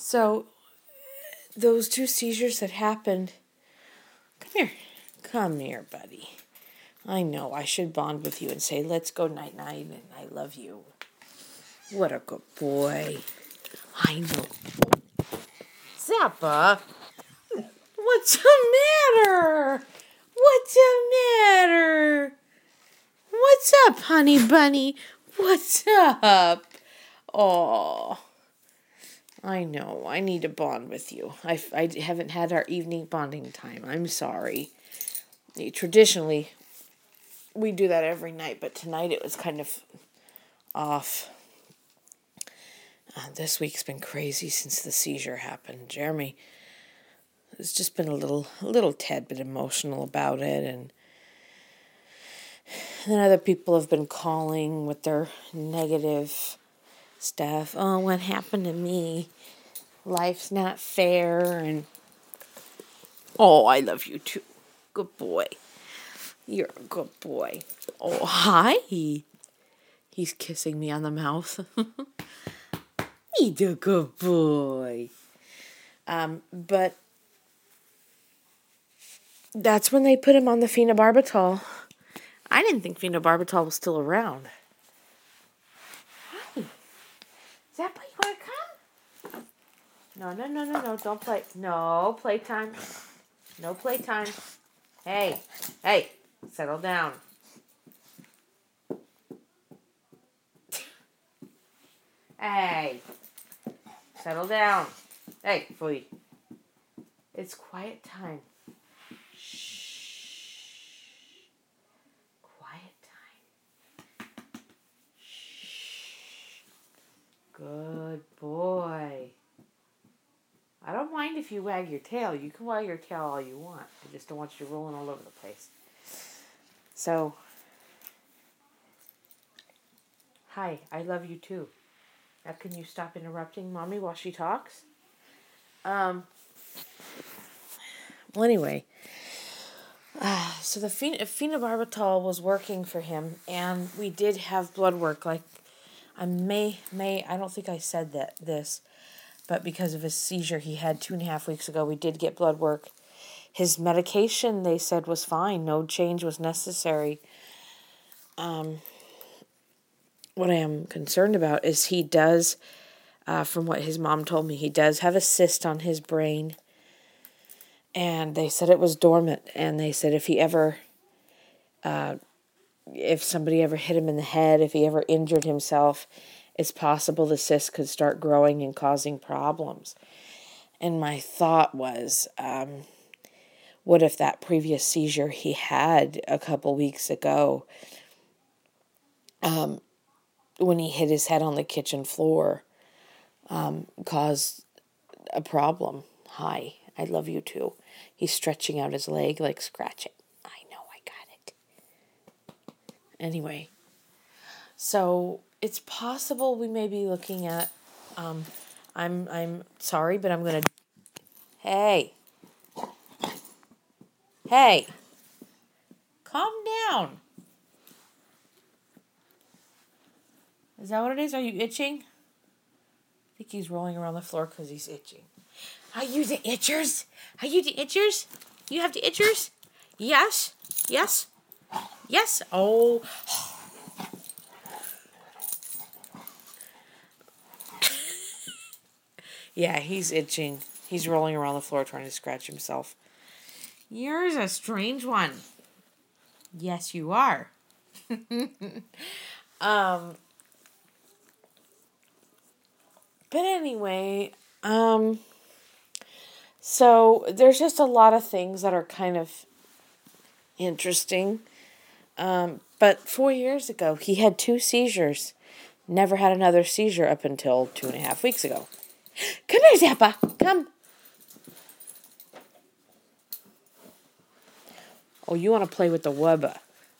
So, those 2 seizures that happened. Come here, buddy. I know I should bond with you and say, let's go night-night and I love you. What a good boy. I know. Zappa, what's the matter? What's the matter? What's up, honey bunny? What's up? Oh, I know. I need to bond with you. I haven't had our evening bonding time. I'm sorry. Traditionally, we do that every night, but tonight it was kind of off. This week's been crazy since the seizure happened. Jeremy has just been a little tad bit emotional about it, and then other people have been calling with their negative stuff. Oh, what happened to me? Life's not fair, and oh, I love you too. Good boy. You're a good boy. Oh, hi. He's kissing me on the mouth. He's a good boy. But that's when they put him on the phenobarbital. I didn't think phenobarbital was still around. Hi. Zappa, you want to come? No. Don't play. No playtime. No playtime. Hey. Settle down. Hey. Settle down. Hey, boy. It's quiet time. Shh. Quiet time. Shh. Good boy. I don't mind if you wag your tail. You can wag your tail all you want. I just don't want you rolling all over the place. So, hi, I love you too. Now can you stop interrupting Mommy while she talks? Well, anyway. So the phenobarbital was working for him, and we did have blood work. Like, I don't think I said this, but because of his seizure he had 2.5 weeks ago, we did get blood work. His medication, they said, was fine. No change was necessary. What I am concerned about is he does, from what his mom told me, he does have a cyst on his brain. And they said it was dormant. And they said if somebody ever hit him in the head, if he ever injured himself, it's possible the cyst could start growing and causing problems. And my thought was, what if that previous seizure he had a couple weeks ago, when he hit his head on the kitchen floor, caused a problem? Hi, I love you too. He's stretching out his leg, like, scratch it. I know, I got it. Anyway, so it's possible we may be looking at, I'm sorry, but I'm going to, hey, calm down. Is that what it is? Are you itching? I think he's rolling around the floor because he's itching. Are you the itchers? You have the itchers? Yes? Oh. Yeah, he's itching. He's rolling around the floor trying to scratch himself. You're a strange one. Yes, you are. But anyway, so there's just a lot of things that are kind of interesting. But 4 years ago, he had 2 seizures. Never had another seizure up until 2.5 weeks ago. Come here, Zappa. Come. Oh, you want to play with the wubba.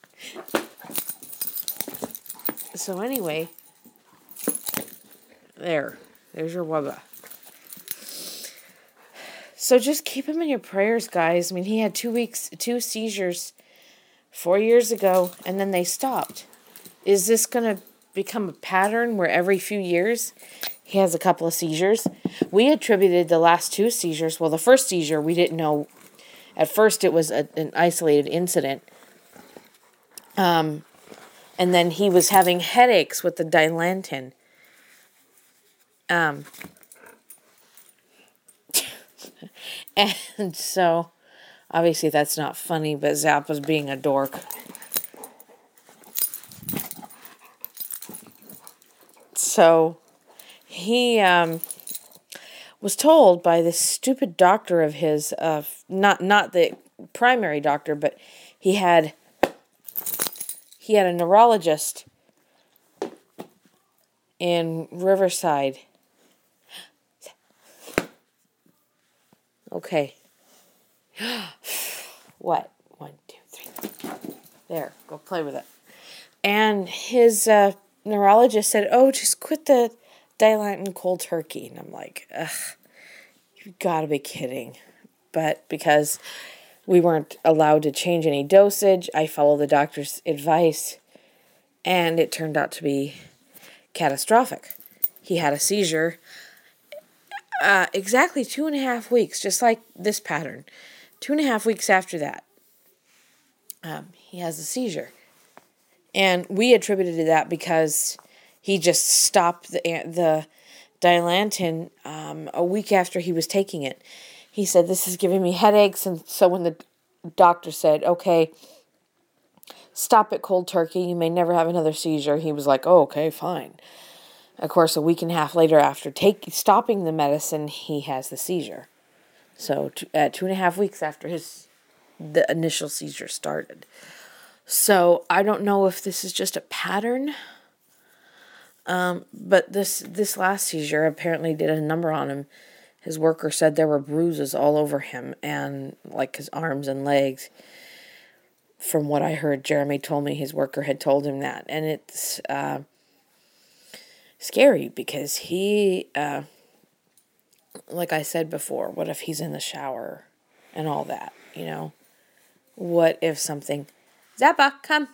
So anyway, there's your wubba. So just keep him in your prayers, guys. I mean, he had 2 seizures 4 years ago, and then they stopped. Is this going to become a pattern where every few years he has a couple of seizures. We attributed the last 2 seizures. Well, the first seizure, we didn't know. At first, it was an isolated incident. And then he was having headaches with the Dilantin. And so, obviously that's not funny, but Zap was being a dork. So, he was told by this stupid doctor of his, not the primary doctor, but he had a neurologist in Riverside. Okay. What? 1, 2, 3. There, go play with it. And his neurologist said, "Oh, just quit the Dilantin cold turkey." And I'm like, ugh, you gotta be kidding. But because we weren't allowed to change any dosage, I followed the doctor's advice, and it turned out to be catastrophic. He had a seizure exactly 2.5 weeks, just like this pattern. 2.5 weeks after that, he has a seizure. And we attributed to that because he just stopped the Dilantin a week after he was taking it. He said, "This is giving me headaches." And so when the doctor said, "Okay, stop it cold turkey, you may never have another seizure," he was like, "Oh, okay, fine." Of course, a week and a half later, after stopping the medicine, he has the seizure. So at 2.5 weeks after the initial seizure started. So I don't know if this is just a pattern, but this last seizure apparently did a number on him. His worker said there were bruises all over him and like his arms and legs. From what I heard, Jeremy told me his worker had told him that, and it's scary because he, like I said before, what if he's in the shower and all that, you know? What if something... Zappa, come.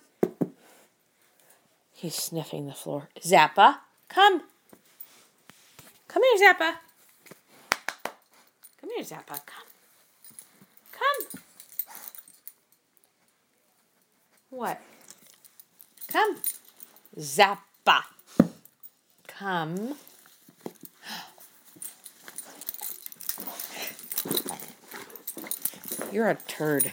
He's sniffing the floor. Zappa, come. Come here, Zappa. Come here, Zappa, come. Come. What? Come. Zappa. Come. You're a turd.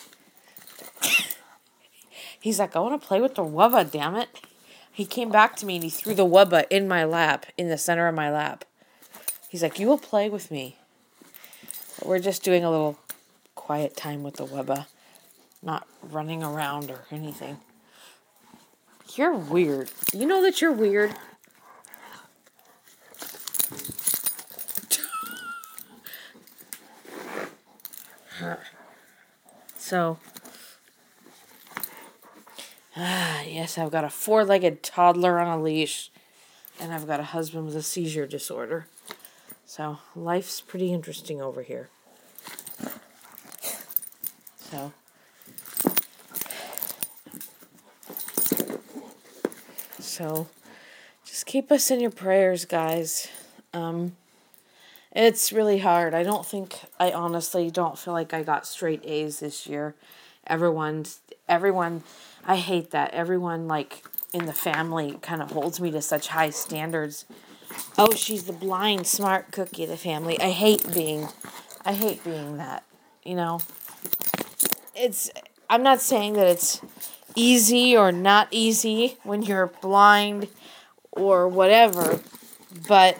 He's like, "I want to play with the wubba, damn it." He came back to me and he threw the wubba in my lap, in the center of my lap. He's like, "You will play with me." But we're just doing a little quiet time with the wubba. Not running around or anything. You're weird. You know that you're weird? So, yes, I've got a 4-legged toddler on a leash, and I've got a husband with a seizure disorder. So, life's pretty interesting over here. So, just keep us in your prayers, guys. It's really hard. I honestly don't feel like I got straight A's this year. Everyone, I hate that. Everyone, like, in the family kind of holds me to such high standards. Oh, she's the blind, smart cookie of the family. I hate being that, you know. I'm not saying that it's easy or not easy when you're blind or whatever, but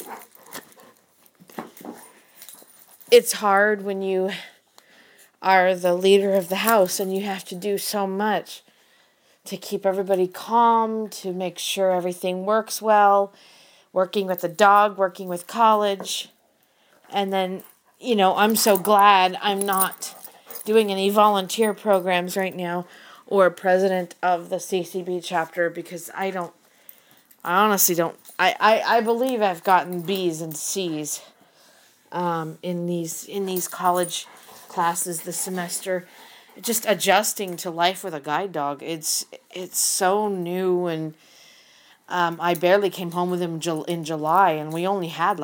it's hard when you are the leader of the house and you have to do so much to keep everybody calm, to make sure everything works well, working with the dog, working with college. And then, you know, I'm so glad I'm not doing any volunteer programs right now or president of the CCB chapter, because I honestly don't. I believe I've gotten B's and C's in these college classes this semester. Just adjusting to life with a guide dog. It's so new, and I barely came home with him in July, and we only had